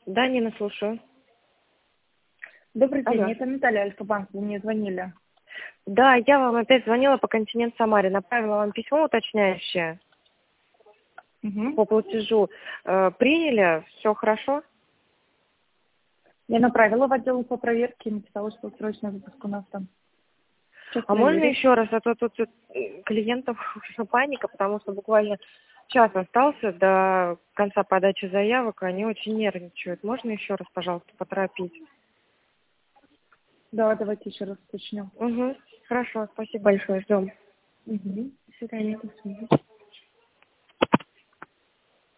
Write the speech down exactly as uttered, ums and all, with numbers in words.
Да, Нина, слушаю. Добрый день, Алло. это Наталья, Альфа-банк, вы мне звонили. Да, я вам опять звонила по континент Самаре, направила вам письмо уточняющее Угу. по платежу. Э, приняли? Все хорошо? Я направила в отдел по проверке и написала, что срочный выпуск у нас там. Сейчас А можно проверю. еще раз, а то тут э, клиентов уже паника, потому что буквально час остался до конца подачи заявок, и они очень нервничают. Можно еще раз, пожалуйста, поторопить? Да, давайте еще раз уточню. Угу. Хорошо, спасибо большое, ждем. Угу. До свидания. До свидания.